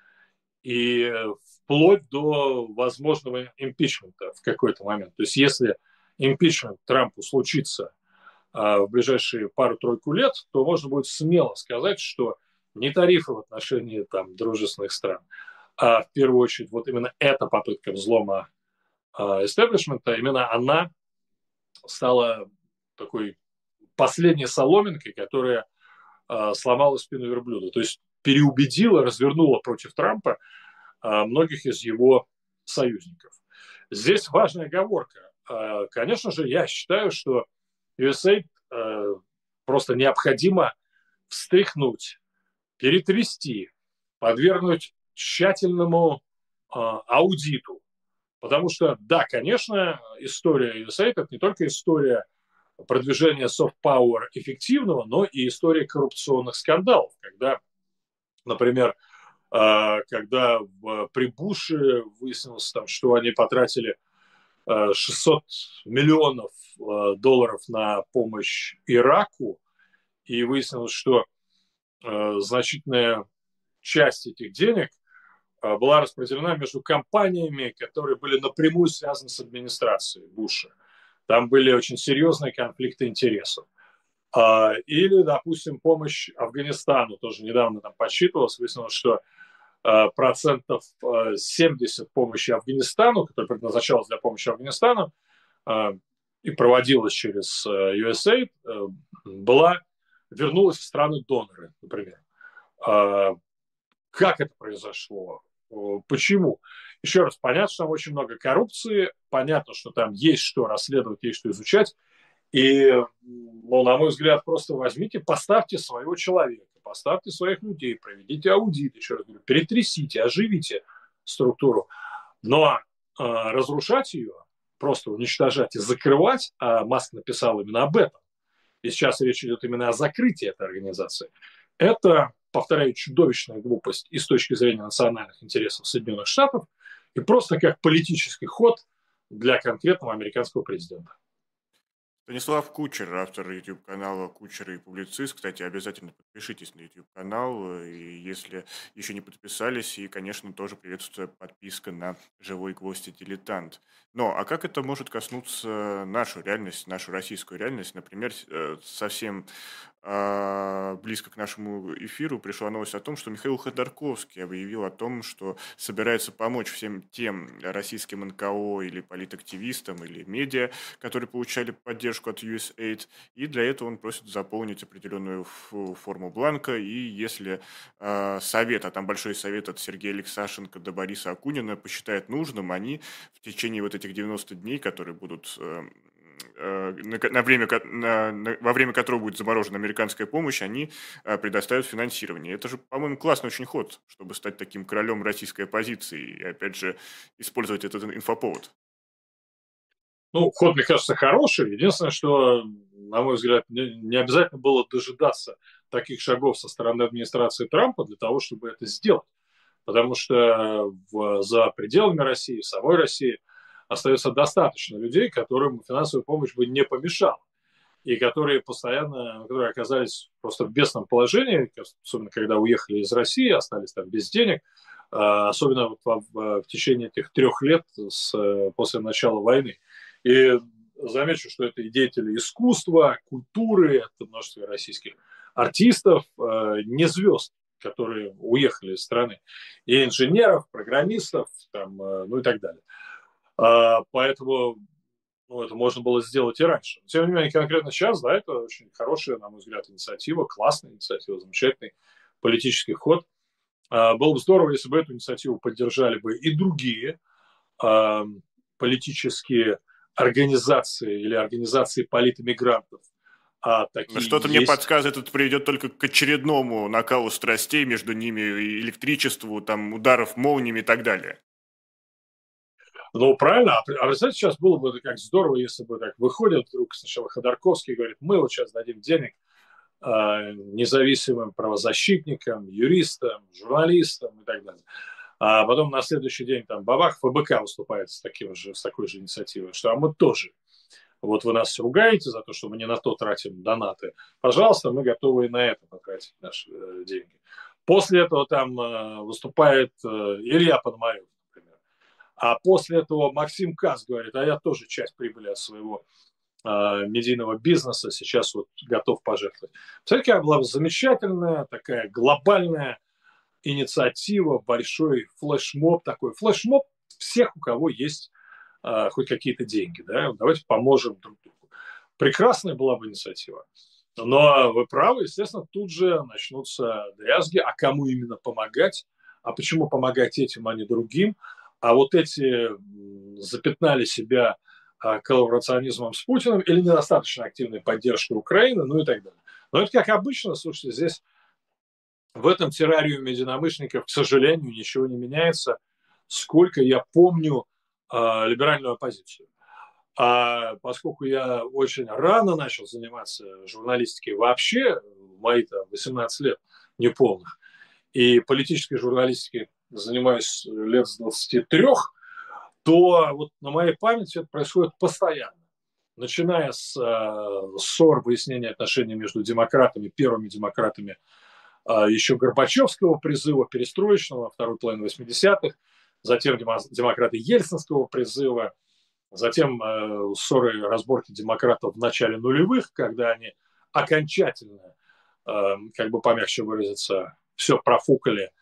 И вплоть до возможного импичмента в какой-то момент. То есть если импичмент Трампу случится а, в ближайшие пару-тройку лет, то можно будет смело сказать, что не тарифы в отношении там, дружественных стран, а в первую очередь вот именно эта попытка взлома а, истеблишмента, именно она стала такой последней соломинкой, которая а, сломала спину верблюда. То есть переубедила, развернула против Трампа многих из его союзников. Здесь важная оговорка. Конечно же, я считаю, что ю эс эй просто необходимо встряхнуть, перетрясти, подвергнуть тщательному аудиту. Потому что, да, конечно, история ю эс эй – это не только история продвижения soft power эффективного, но и история коррупционных скандалов, когда, например, когда при Буше выяснилось, там, что они потратили шестьсот миллионов долларов на помощь Ираку, и выяснилось, что значительная часть этих денег была распределена между компаниями, которые были напрямую связаны с администрацией Буша. Там были очень серьезные конфликты интересов. Или, допустим, помощь Афганистану, тоже недавно там подсчитывалось, выяснилось, что процентов семьдесят помощи Афганистану, которая предназначалась для помощи Афганистану и проводилась через ю эс эй ай, была, вернулась в страны-доноры, например. Как это произошло? Почему? Еще раз, понятно, что там очень много коррупции, понятно, что там есть что расследовать, есть что изучать, и, ну, на мой взгляд, просто возьмите, поставьте своего человека, поставьте своих людей, проведите аудит, еще раз говорю, перетрясите, оживите структуру. Но э, разрушать ее, просто уничтожать и закрывать, а Маск написал именно об этом, и сейчас речь идет именно о закрытии этой организации, это, повторяю, чудовищная глупость и с точки зрения национальных интересов Соединенных Штатов, и просто как политический ход для конкретного американского президента. Станислав Кучер, автор YouTube-канала «Кучер и публицист». Кстати, обязательно подпишитесь на YouTube-канал, и если еще не подписались, и, конечно, тоже приветствуется подписка на «Живой гвоздь и дилетант». Но, а как это может коснуться нашу реальность, нашу российскую реальность? Например, совсем э, близко к нашему эфиру пришла новость о том, что Михаил Ходорковский объявил о том, что собирается помочь всем тем российским эн ка о или политактивистам, или медиа, которые получали поддержку от ю эс эй ай, и для этого он просит заполнить определенную форму бланка, и если э, совет, а там большой совет от Сергея Алексашенко до Бориса Акунина посчитает нужным, они в течение вот этих девяноста дней, которые будут э, э, на, на время, на, на, во время которого будет заморожена американская помощь, они э, предоставят финансирование. Это же, по-моему, классный очень ход, чтобы стать таким королем российской оппозиции и, опять же, использовать этот инфоповод. Ну, ход, мне кажется, хороший. Единственное, что, на мой взгляд, не, не обязательно было дожидаться таких шагов со стороны администрации Трампа для того, чтобы это сделать. Потому что в, за пределами России, в самой России, остается достаточно людей, которым финансовая помощь бы не помешала. И которые постоянно, которые оказались просто в бедственном положении, особенно когда уехали из России, остались там без денег, особенно вот в, в, в течение этих трех лет с, после начала войны. И замечу, что это и деятели искусства, культуры, это множество российских артистов, не звезд, которые уехали из страны, и инженеров, программистов, там, ну и так далее. Поэтому ну, это можно было сделать и раньше. Тем не менее, конкретно сейчас, да, это очень хорошая, на мой взгляд, инициатива, классная инициатива, замечательный политический ход. Было бы здорово, если бы эту инициативу поддержали бы и другие политические организации или организации политэмигрантов. А такие Что-то есть. Мне подсказывает, это приведет только к очередному накалу страстей между ними, и электричеству, там, ударов молниями и так далее. Ну, правильно. А представьте, сейчас было бы как здорово, если бы так выходит вдруг сначала Ходорковский и говорит, мы вот сейчас дадим денег э, независимым правозащитникам, юристам, журналистам и так далее. А потом на следующий день там бабах, эф бэ ка выступает с, таким же, с такой же инициативой, что а мы тоже. Вот вы нас ругаете за то, что мы не на то тратим донаты. Пожалуйста, мы готовы и на это потратить наши э, деньги. После этого там э, выступает э, Илья Пономарев, например. А после этого Максим Кац говорит, а я тоже часть прибыли от своего э, медийного бизнеса сейчас вот готов пожертвовать. Представляете, какая была замечательная, такая глобальная инициатива, большой флешмоб такой. Флешмоб всех, у кого есть э, хоть какие-то деньги. Да? Давайте поможем друг другу. Прекрасная была бы инициатива. Но вы правы, естественно, тут же начнутся дрязги. А кому именно помогать? А почему помогать этим, а не другим? А вот эти запятнали себя э, коллаборационизмом с Путиным или недостаточно активной поддержкой Украины, ну и так далее. Но это как обычно, слушайте, здесь в этом террариуме единомышленников, к сожалению, ничего не меняется, сколько я помню э, либеральную оппозицию. А поскольку я очень рано начал заниматься журналистикой вообще, мои там восемнадцать лет неполных, и политической журналистикой занимаюсь лет с двадцати трёх, то вот на моей памяти это происходит постоянно. Начиная с э, ссор, выяснения отношений между демократами, первыми демократами еще Горбачевского призыва, перестроечного, второй половины восьмидесятых, затем демократы Ельцинского призыва, затем э, ссоры, разборки демократов в начале нулевых, когда они окончательно, э, как бы помягче выразиться, все профукали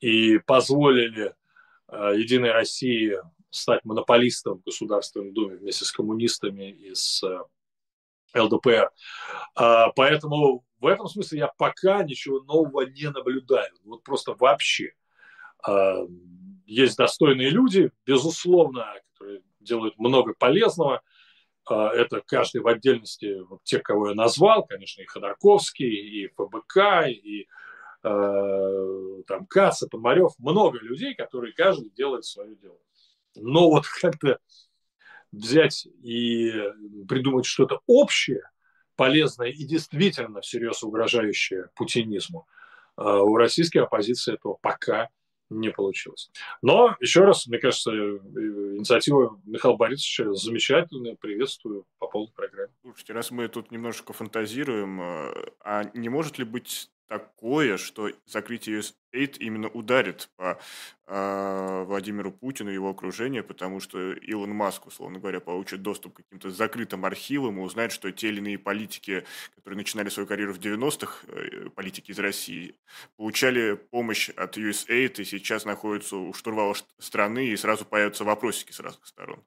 и позволили Единой России стать монополистом в Государственной Думе вместе с коммунистами и с эл дэ пэ эр. Поэтому в этом смысле я пока ничего нового не наблюдаю. Вот просто вообще. Есть достойные люди, безусловно, которые делают много полезного. Это каждый в отдельности, вот те, кого я назвал, конечно, и Ходорковский, и эф бэ ка, и э, там Кац, и Пономарев, много людей, которые каждый делает свое дело. Но вот как-то взять и придумать что-то общее, полезное и действительно всерьез угрожающее путинизму, у российской оппозиции этого пока не получилось. Но, еще раз, мне кажется, инициатива Михаила Борисовича замечательная, приветствую по полной программе. Слушайте, раз мы тут немножко фантазируем, а не может ли быть такое, что закрытие ю эс эй ай ди именно ударит по э, Владимиру Путину и его окружению, потому что Илон Маск, условно говоря, получит доступ к каким-то закрытым архивам и узнает, что те или иные политики, которые начинали свою карьеру в девяностых, э, политики из России, получали помощь от ю эс эй ай ди и сейчас находятся у штурвала страны, и сразу появятся вопросики с разных сторон.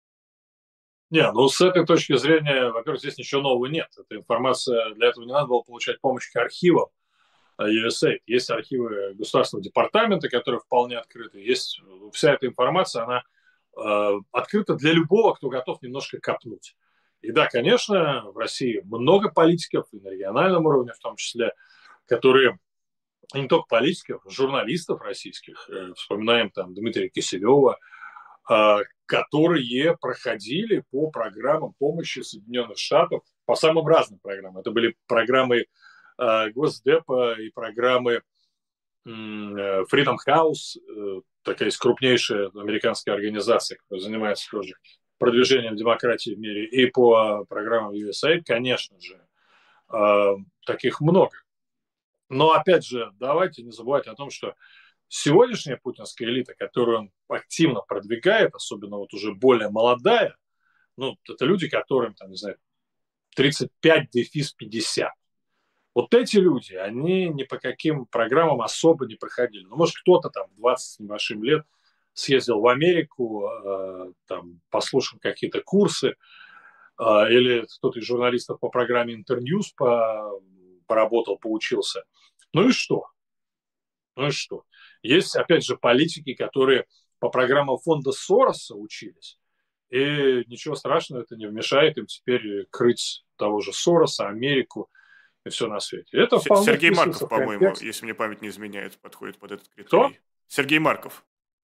Не, ну с этой точки зрения, во-первых, здесь ничего нового нет. Эта информация, для этого не надо было получать помощь к архивам ю эс эй ай ди. Есть архивы Государственного департамента, которые вполне открыты. Есть вся эта информация, она э, открыта для любого, кто готов немножко копнуть. И да, конечно, в России много политиков, и на региональном уровне в том числе, которые, и не только политиков, журналистов российских, э, вспоминаем там Дмитрия Киселева, э, которые проходили по программам помощи Соединенных Штатов, по самым разным программам. Это были программы э, Госдепа и программы э, Freedom House, э, такая есть крупнейшая американская организация, которая занимается тоже продвижением демократии в мире, и по программам ю эс эй ай ди, конечно же, э, таких много. Но, опять же, давайте не забывать о том, что сегодняшняя путинская элита, которую он активно продвигает, особенно вот уже более молодая, ну, это люди, которым, там, не знаю, тридцать пять дефис пятьдесят. Вот эти люди, они ни по каким программам особо не проходили. Ну, может, кто-то там в двадцать с небольшим лет съездил в Америку, э, там, послушал какие-то курсы, э, или кто-то из журналистов по программе Интерньюз по, поработал, поучился. Ну и что? Ну и что? Есть, опять же, политики, которые по программам фонда Сороса учились, и ничего страшного это не вмешает им теперь крыть того же Сороса, Америку и все на свете. Это вполне Сергей Марков, по-моему, если мне память не изменяет, подходит под этот критерий. Кто? Сергей Марков.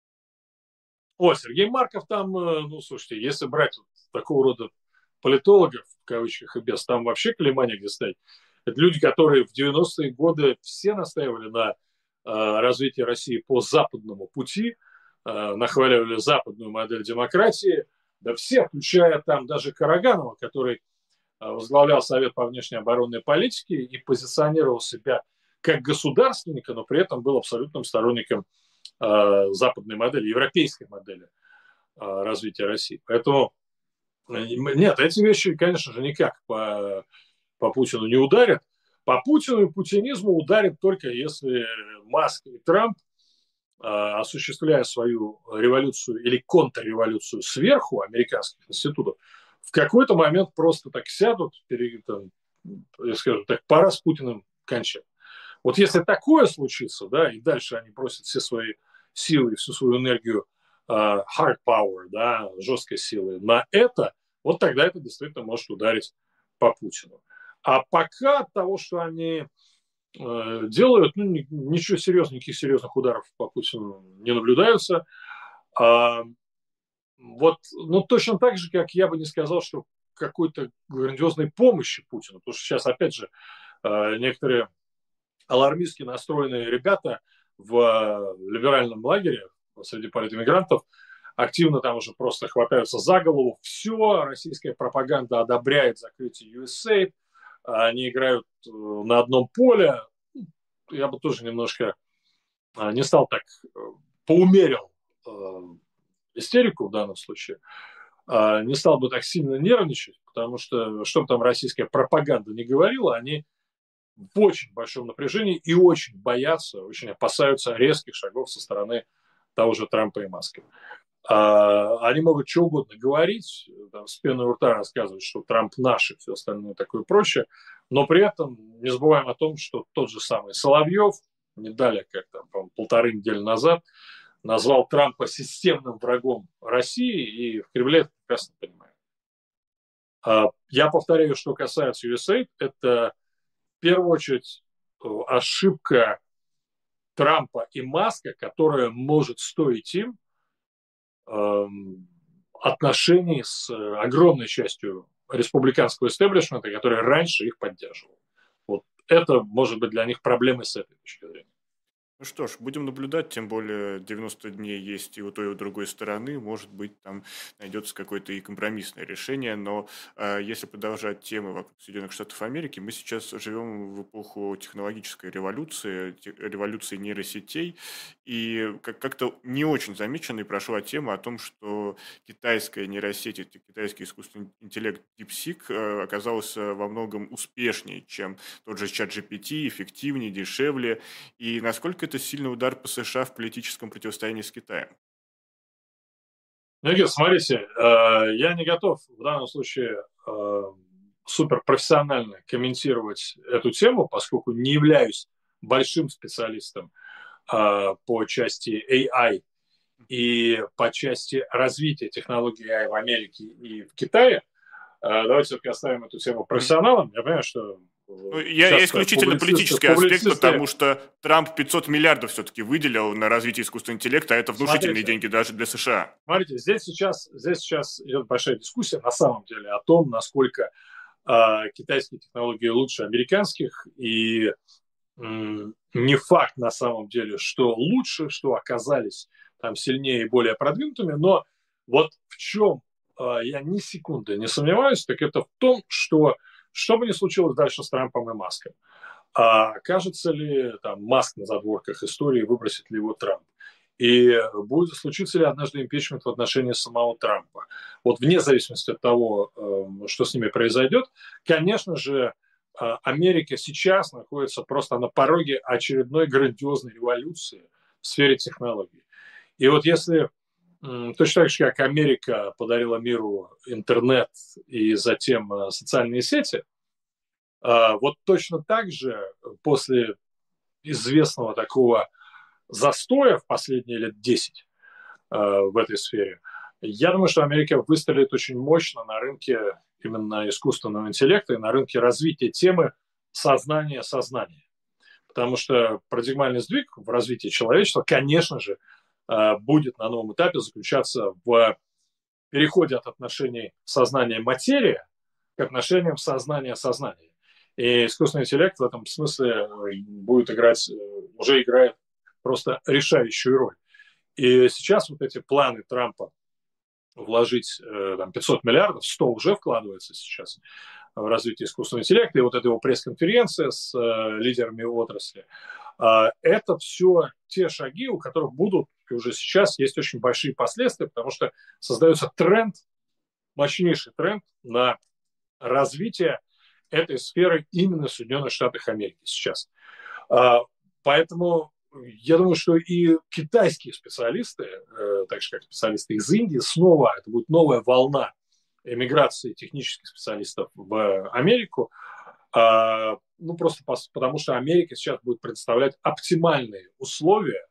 О, Сергей Марков там, ну, слушайте, если брать вот такого рода политологов, в кавычках и без, там вообще клейма негде ставить. Это люди, которые в девяностые годы все настаивали на развитие России по западному пути, нахваливали западную модель демократии, да все, включая там даже Караганова, который возглавлял Совет по внешней оборонной политике и позиционировал себя как государственника, но при этом был абсолютным сторонником западной модели, европейской модели развития России. Поэтому нет, эти вещи, конечно же, никак по, по Путину не ударят. По Путину и путинизму ударит только если Маск и Трамп, осуществляя свою революцию или контрреволюцию сверху американских институтов, в какой-то момент просто так сядут, там, я скажу так, пора с Путиным кончать. Вот если такое случится, да, и дальше они бросят все свои силы, всю свою энергию uh, hard power, да, жесткой силы на это, вот тогда это действительно может ударить по Путину. А пока от того, что они э, делают, ну, ничего серьезного, никаких серьезных ударов по Путину не наблюдаются. А, вот, ну, точно так же, как я бы не сказал, что какой-то грандиозной помощи Путину, потому что сейчас, опять же, э, некоторые алармистски настроенные ребята в э, либеральном лагере среди политэмигрантов активно там уже просто хватаются за голову. Все, российская пропаганда одобряет закрытие ю эс эй ай ди, они играют на одном поле. Я бы тоже немножко не стал так, поумерил истерику в данном случае, не стал бы так сильно нервничать, потому что, что бы там российская пропаганда не говорила, они в очень большом напряжении и очень боятся, очень опасаются резких шагов со стороны того же Трампа и Маска. Они могут что угодно говорить, там, с пеной у рта рассказывать, что Трамп наш и все остальное такое прочее, но при этом не забываем о том, что тот же самый Соловьев, не далее, как там, полторы недели назад, назвал Трампа системным врагом России, и в Кремле это прекрасно понимают. Я повторяю, что касается ю эс эй, это в первую очередь ошибка Трампа и Маска, которая может стоить им отношений с огромной частью республиканского истеблишмента, который раньше их поддерживал. Вот это может быть для них проблемой с этой точки зрения. Ну что ж, будем наблюдать, тем более девяносто дней есть и у той, и у другой стороны, может быть, там найдется какое-то и компромиссное решение, но э, если продолжать темы вокруг Соединенных Штатов Америки, мы сейчас живем в эпоху технологической революции, те, революции нейросетей, и как- как-то не очень замеченной прошла тема о том, что китайская нейросеть, китайский искусственный интеллект DeepSeek э, оказался во многом успешнее, чем тот же ChatGPT, эффективнее, дешевле, и насколько это сильный удар по США в политическом противостоянии с Китаем? Ну, Игорь, смотрите, э, я не готов в данном случае э, суперпрофессионально комментировать эту тему, поскольку не являюсь большим специалистом э, по части эй ай и по части развития технологий эй ай в Америке и в Китае. Э, давайте все-таки оставим эту тему профессионалам. Я понимаю, что Ну, я, я часто исключительно публицисты, политический аспект, публицисты... потому что Трамп пятьсот миллиардов все-таки выделил на развитие искусственного интеллекта, а это внушительные Смотрите, деньги даже для США. Смотрите, здесь сейчас, здесь сейчас идет большая дискуссия на самом деле о том, насколько э, китайские технологии лучше американских, и м, не факт на самом деле, что лучше, что оказались там сильнее и более продвинутыми, но вот в чем э, я ни секунды не сомневаюсь, так это в том, что что бы ни случилось дальше с Трампом и Маском, а окажется ли там Маск на задворках истории, выбросит ли его Трамп, и будет случиться ли однажды импичмент в отношении самого Трампа. Вот вне зависимости от того, что с ними произойдет, конечно же, Америка сейчас находится просто на пороге очередной грандиозной революции в сфере технологий. И вот если точно так же, как Америка подарила миру интернет и затем социальные сети, вот точно так же после известного такого застоя в последние лет десять э, в этой сфере, я думаю, что Америка выстрелит очень мощно на рынке именно искусственного интеллекта и на рынке развития темы сознания-сознания. Потому что парадигмальный сдвиг в развитии человечества, конечно же, э, будет на новом этапе заключаться в переходе от отношений сознания-материя к отношениям сознания-сознания. И искусственный интеллект в этом смысле будет играть, уже играет просто решающую роль. И сейчас вот эти планы Трампа вложить там, пятьсот миллиардов, сто уже вкладывается сейчас в развитие искусственного интеллекта, и вот эта его пресс-конференция с э, лидерами отрасли, э, это все те шаги, у которых будут, и уже сейчас есть очень большие последствия, потому что создается тренд, мощнейший тренд на развитие этой сферы именно в Соединенных Штатах Америки сейчас. Поэтому я думаю, что и китайские специалисты, так же как специалисты из Индии, снова это будет новая волна эмиграции технических специалистов в Америку, ну просто потому что Америка сейчас будет представлять оптимальные условия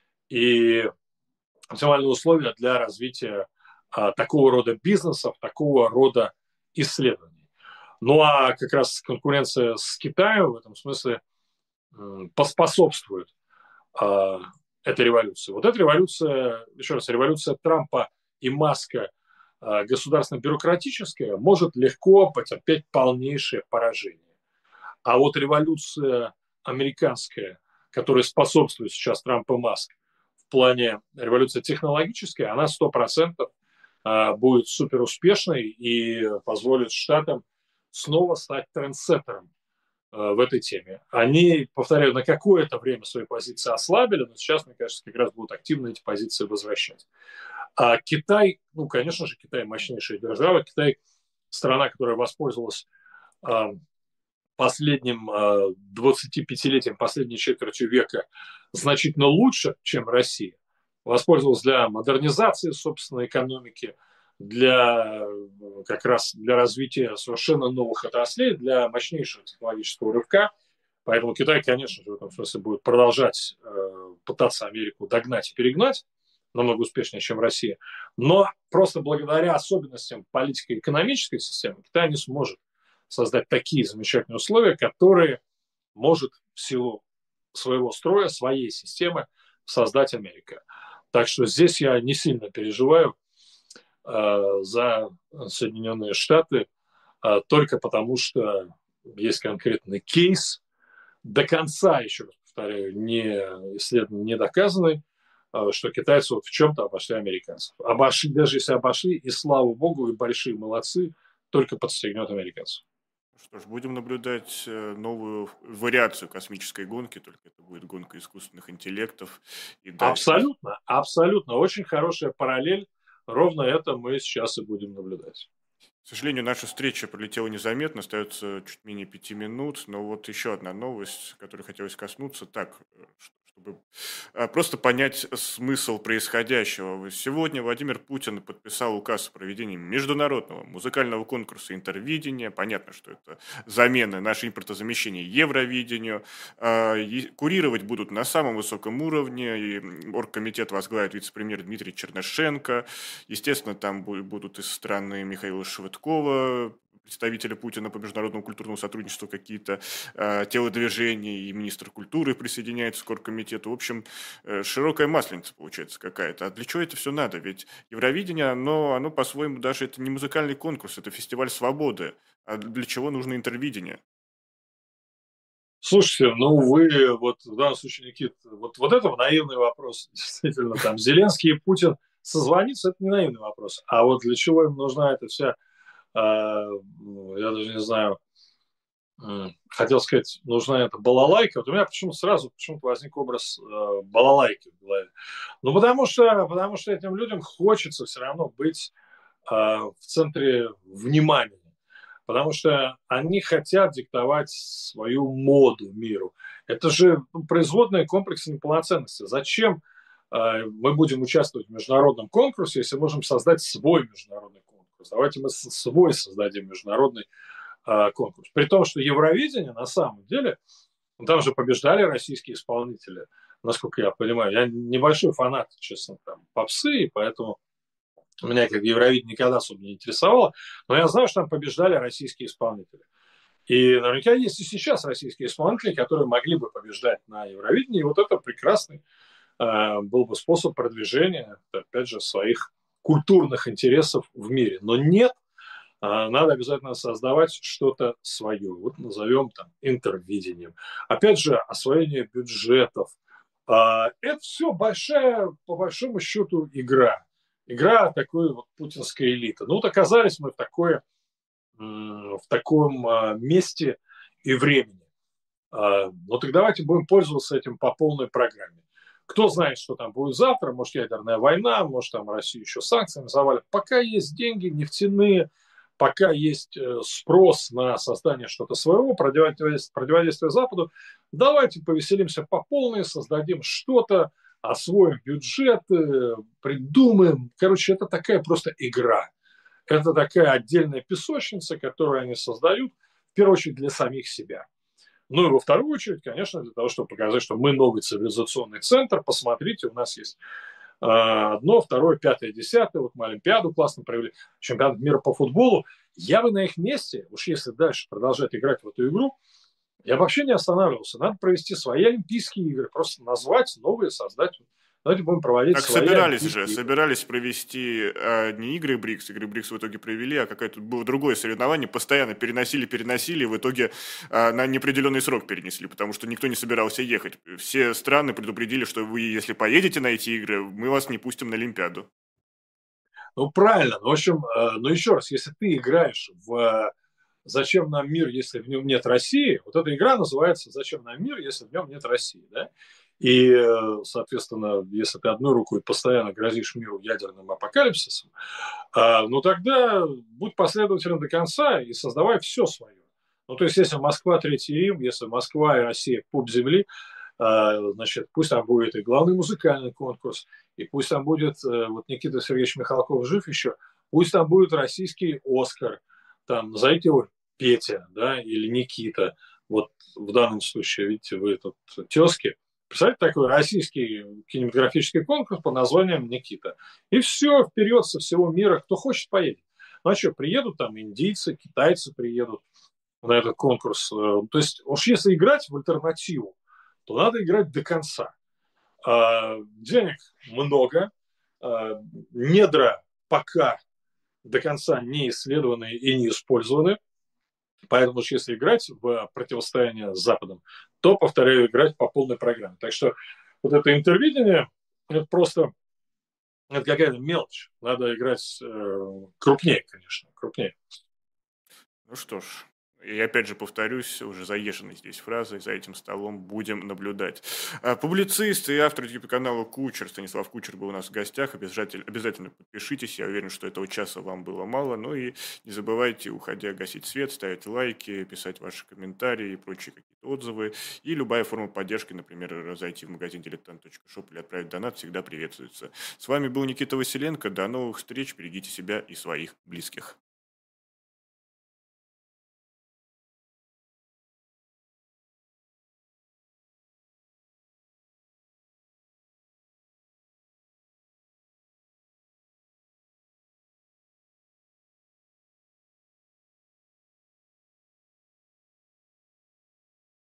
и оптимальные условия для развития такого рода бизнесов, такого рода исследований. Ну а как раз конкуренция с Китаем в этом смысле поспособствует э, этой революции. Вот эта революция, еще раз, революция Трампа и Маска э, государственно-бюрократическая может легко потерпеть полнейшее поражение. А вот революция американская, которая способствует сейчас Трамп и Маск в плане революции технологической, она сто процентов э, будет суперуспешной и позволит Штатам снова стать трендсеттером э, в этой теме. Они, повторяю, на какое-то время свои позиции ослабили, но сейчас, мне кажется, как раз будут активно эти позиции возвращать. А Китай, ну, конечно же, Китай мощнейшая держава. Китай страна, которая воспользовалась э, последним э, двадцатипятилетием, последней четвертью века значительно лучше, чем Россия, воспользовалась для модернизации собственной экономики, для э, как раз для развития совершенно новых отраслей, для мощнейшего технологического рывка. Поэтому Китай, конечно же, в этом смысле будет продолжать э, пытаться Америку догнать и перегнать намного успешнее, чем Россия. Но просто благодаря особенностям политико-экономической системы Китай не сможет создать такие замечательные условия, которые может в силу своего строя, своей системы создать Америка. Так что здесь я не сильно переживаю э, за Соединенные Штаты, э, только потому что есть конкретный кейс, до конца, еще раз повторяю, не исследован, не доказанный, что китайцы вот в чем-то обошли американцев. Обошли, даже если обошли, и слава богу, и большие молодцы, только подстегнет американцев. Что ж, будем наблюдать новую вариацию космической гонки, только это будет гонка искусственных интеллектов. И абсолютно, абсолютно. Очень хорошая параллель. Ровно это мы сейчас и будем наблюдать. К сожалению, наша встреча пролетела незаметно, остается чуть менее пяти минут, но вот еще одна новость, которой хотелось коснуться, так, чтобы просто понять смысл происходящего. Сегодня Владимир Путин подписал указ о проведении международного музыкального конкурса «Интервидение». Понятно, что это замена, наше импортозамещение Евровидению. Курировать будут на самом высоком уровне. И оргкомитет возглавит вице-премьер Дмитрий Чернышенко. Естественно, там будут из страны Михаила Швыдкова, представителя Путина по международному культурному сотрудничеству, какие-то э, телодвижения, и министр культуры присоединяется к оргкомитету. В общем, э, широкая масленица получается какая-то. А для чего это все надо? Ведь Евровидение, оно, оно по-своему даже это не музыкальный конкурс, это фестиваль свободы. А для чего нужно интервидение? Слушайте, ну вы, вот в данном случае, Никит, вот, вот это наивный вопрос. Действительно, там Зеленский и Путин созвониться, это не наивный вопрос. А вот для чего им нужна эта вся, э, я даже не знаю, э, хотел сказать, нужна эта балалайка. Вот у меня почему-то сразу почему-то возник образ э, балалайки в голове. Ну, потому что, потому что этим людям хочется все равно быть э, в центре внимания. Потому что они хотят диктовать свою моду миру. Это же производная комплекса неполноценности. Зачем э, мы будем участвовать в международном конкурсе, если можем создать свой международный конкурс? Давайте мы свой создадим международный э, конкурс. При том, что Евровидение на самом деле, ну, там же побеждали российские исполнители, насколько я понимаю. Я небольшой фанат, честно, там, попсы, и поэтому меня как Евровидение никогда особо не интересовало, но я знаю, что там побеждали российские исполнители. И наверняка есть и сейчас российские исполнители, которые могли бы побеждать на Евровидении, и вот это прекрасный э, был бы способ продвижения, опять же, своих культурных интересов в мире. Но нет, э, надо обязательно создавать что-то свое. Вот назовем там интервидением. Опять же, освоение бюджетов. Э, это все большая, по большому счету, игра. Игра такой вот путинской элиты. Ну вот оказались мы в, такое, в таком месте и времени. Ну так давайте будем пользоваться этим по полной программе. Кто знает, что там будет завтра, может ядерная война, может там Россию еще санкциями завалят. Пока есть деньги нефтяные, пока есть спрос на создание что-то своего, противодействие, противодействие Западу, давайте повеселимся по полной, создадим что-то, освоим бюджет, придумаем. Короче, это такая просто игра. Это такая отдельная песочница, которую они создают, в первую очередь, для самих себя. Ну и во вторую очередь, конечно, для того, чтобы показать, что мы новый цивилизационный центр. Посмотрите, у нас есть одно, второе, пятое, десятое. Вот мы Олимпиаду классно провели, чемпионат мира по футболу. Я бы на их месте, уж если дальше продолжать играть в эту игру, я вообще не останавливался. Надо провести свои Олимпийские игры, просто назвать новые, создать. Давайте будем проводить так свои собирались же, игры. собирались провести а, не игры БРИКС, игры БРИКС в итоге провели, а какое-то было другое соревнование, постоянно переносили, переносили, и в итоге а, на неопределенный срок перенесли, потому что никто не собирался ехать. Все страны предупредили, что вы, если поедете на эти игры, мы вас не пустим на Олимпиаду. Ну, правильно. В общем, но еще раз, если ты играешь в «Зачем нам мир, если в нем нет России?» Вот эта игра называется «Зачем нам мир, если в нем нет России?» Да? И, соответственно, если ты одной рукой постоянно грозишь миру ядерным апокалипсисом, ну тогда будь последователем до конца и создавай все свое. Ну, то есть, если Москва Третий Рим, если Москва и Россия пуп земли, а, значит, пусть там будет и главный музыкальный конкурс, и пусть там будет, э, вот Никита Сергеевич Михалков жив еще, пусть там будет российский Оскар, там, назовите его Петя, да, или Никита, вот в данном случае, видите, вы тут тезки, представляете, такой российский кинематографический конкурс под названием «Никита». И все, вперед со всего мира, кто хочет, поедет. Ну а что, приедут там индийцы, китайцы приедут на этот конкурс. То есть уж если играть в альтернативу, то надо играть до конца. А, денег много, а, недра пока до конца не исследованы и не использованы. Поэтому уж если играть в противостояние с Западом, то, повторяю, играть по полной программе. Так что вот это интервидение, это просто это какая-то мелочь. Надо играть э, крупнее, конечно, крупнее. Ну что ж, и опять же повторюсь, уже заезженной здесь фразой, за этим столом будем наблюдать. А, Публицист и автор ютуб-канала Кучер, Станислав Кучер был у нас в гостях. Обязательно, обязательно подпишитесь, я уверен, что этого часа вам было мало. Ну и не забывайте, уходя, гасить свет, ставить лайки, писать ваши комментарии и прочие какие-то отзывы. И любая форма поддержки, например, зайти в магазин дилетант точка шоп или отправить донат, всегда приветствуется. С вами был Никита Василенко. До новых встреч, берегите себя и своих близких.